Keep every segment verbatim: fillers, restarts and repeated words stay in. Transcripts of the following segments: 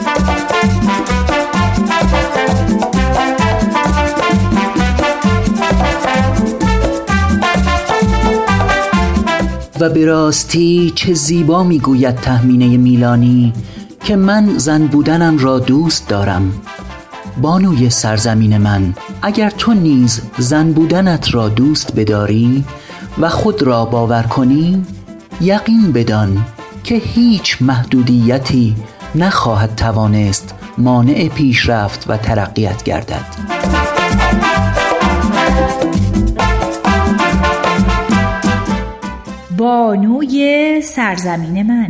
و به راستی چه زیبا میگوید تهمینه میلانی که من زن بودنم را دوست دارم. بانوی سرزمین من، اگر تو نیز زن بودنت را دوست بداری و خود را باور کنی، یقین بدان که هیچ محدودیتی نخواهد توانست مانع پیشرفت و ترقیت گردد. بانوی سرزمین من.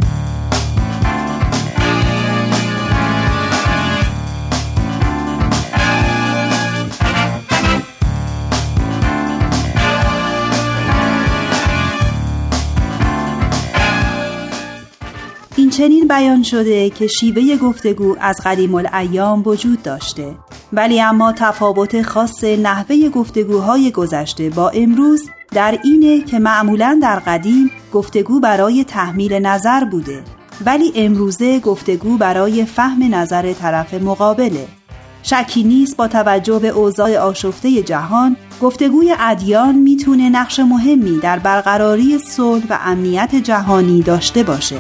این چنین بیان شده که شیوه گفتگو از قدیم الایام وجود داشته، ولی اما تفاوت خاص نحوه گفتگوهای گذشته با امروز در اینه که معمولاً در قدیم گفتگو برای تحمیل نظر بوده، ولی امروزه گفتگو برای فهم نظر طرف مقابله. شکی نیست با توجه به اوضاع آشفته جهان، گفتگوی ادیان میتونه نقش مهمی در برقراری صلح و امنیت جهانی داشته باشه.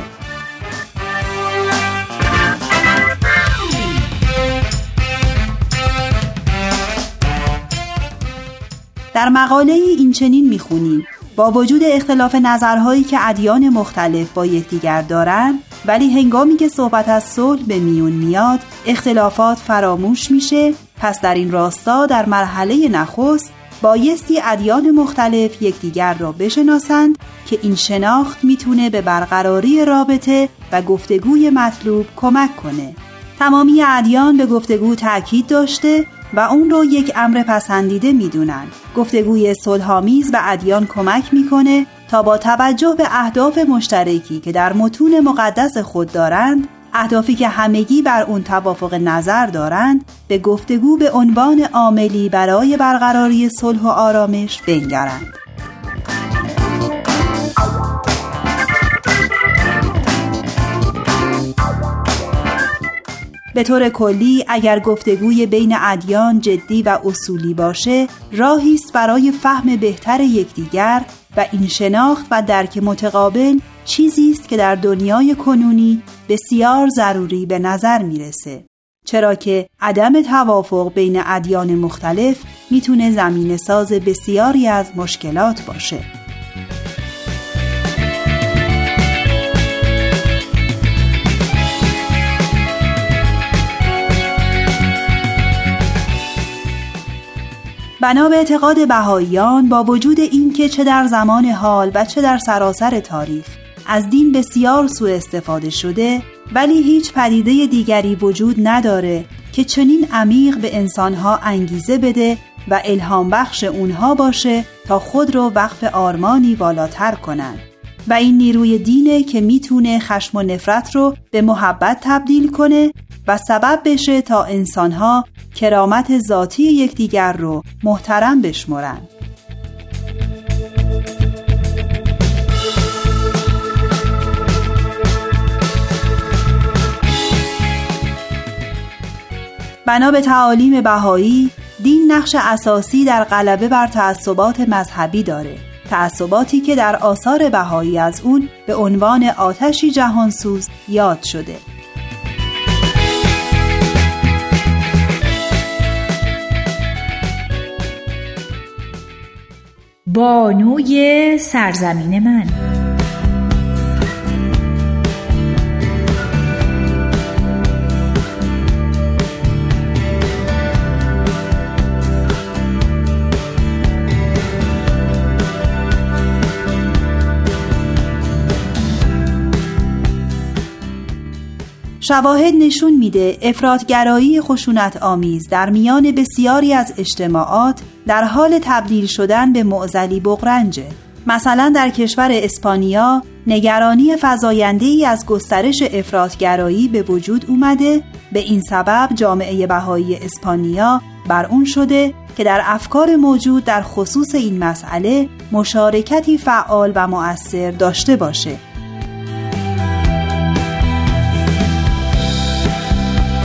در مقاله این چنین میخونیم: با وجود اختلاف نظرهایی که ادیان مختلف با یکدیگر دارند، ولی هنگامی که صحبت از صلح به میون میاد، اختلافات فراموش میشه. پس در این راستا در مرحله نخست بایستی ادیان مختلف یکدیگر را بشناسند که این شناخت میتونه به برقراری رابطه و گفتگوی مطلوب کمک کنه. تمامی ادیان به گفتگو تأکید داشته و اون رو یک امر پسندیده میدونن. گفتگوی صلح‌آمیز به ادیان کمک میکنه تا با توجه به اهداف مشترکی که در متون مقدس خود دارند، اهدافی که همگی بر اون توافق نظر دارند، به گفتگو به عنوان عاملی برای برقراری صلح و آرامش بنگرند. به طور کلی اگر گفتگوی بین ادیان جدی و اصولی باشه، راهی است برای فهم بهتر یکدیگر و این شناخت و درک متقابل چیزی است که در دنیای کنونی بسیار ضروری به نظر میرسه، چرا که عدم توافق بین ادیان مختلف میتونه زمینه ساز بسیاری از مشکلات باشه. بنا به اعتقاد بهائیان، با وجود این که چه در زمان حال و چه در سراسر تاریخ از دین بسیار سوء استفاده شده، ولی هیچ پدیده دیگری وجود نداره که چنین عمیق به انسانها انگیزه بده و الهام بخش اونها باشه تا خود رو وقف آرمانی والاتر کنن. و این نیروی دینه که میتونه خشم و نفرت رو به محبت تبدیل کنه و سبب بشه تا انسانها کرامت ذاتی یکدیگر رو محترم بشمرن. بنا به تعالیم بهایی، دین نقش اساسی در غلبه بر تعصبات مذهبی داره، تعصباتی که در آثار بهایی از اون به عنوان آتشی جهانسوز یاد شده. بانوی سرزمین من. شواهد نشون میده افراط‌گرایی خشونت آمیز در میان بسیاری از اجتماعات در حال تبدیل شدن به معضلی بغرنجه. مثلا در کشور اسپانیا نگرانی فزاینده‌ای از گسترش افراط‌گرایی به وجود اومده. به این سبب جامعه بهایی اسپانیا بر اون شده که در افکار موجود در خصوص این مسئله مشارکتی فعال و مؤثر داشته باشه.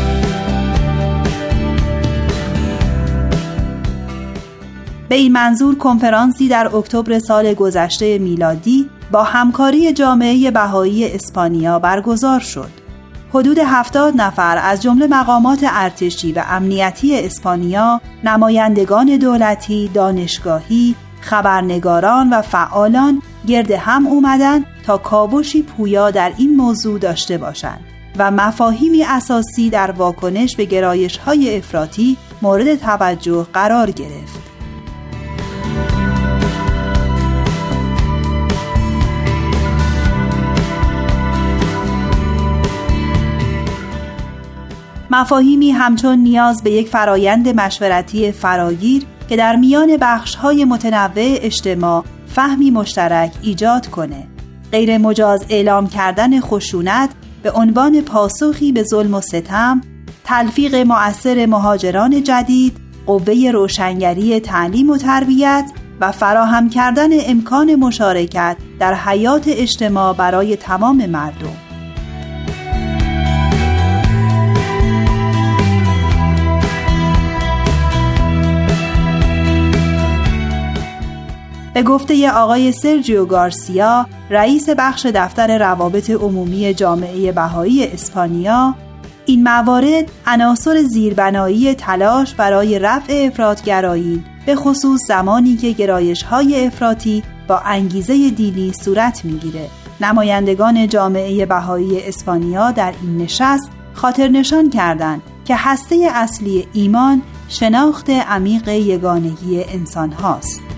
به این منظور کنفرانسی در اکتبر سال گذشته میلادی با همکاری جامعه بهایی اسپانیا برگزار شد. حدود هفتاد نفر از جمله مقامات ارتشی و امنیتی اسپانیا، نمایندگان دولتی، دانشگاهی، خبرنگاران و فعالان گرد هم اومدن تا کاوشی پویا در این موضوع داشته باشند و مفاهیمی اساسی در واکنش به گرایش‌های افراطی مورد توجه قرار گرفت. مفاهیمی همچون نیاز به یک فرایند مشورتی فراگیر که در میان بخش‌های متنوع اجتماع فهمی مشترک ایجاد کنه، غیر مجاز اعلام کردن خشونت به عنوان پاسخی به ظلم و ستم، تلفیق مؤثر مهاجران جدید، قوه روشنگری تعلیم و تربیت و فراهم کردن امکان مشارکت در حیات اجتماع برای تمام مردم. به گفته آقای سرجیو گارسیا، رئیس بخش دفتر روابط عمومی جامعه بهایی اسپانیا، این موارد عناصر زیربنایی تلاش برای رفع افراط‌گرایی، به خصوص زمانی که گرایش‌های افراطی با انگیزه دینی صورت می‌گیره. نمایندگان جامعه بهایی اسپانیا در این نشست خاطر نشان کردند که هسته اصلی ایمان شناخت عمیق یگانگی انسان هاست.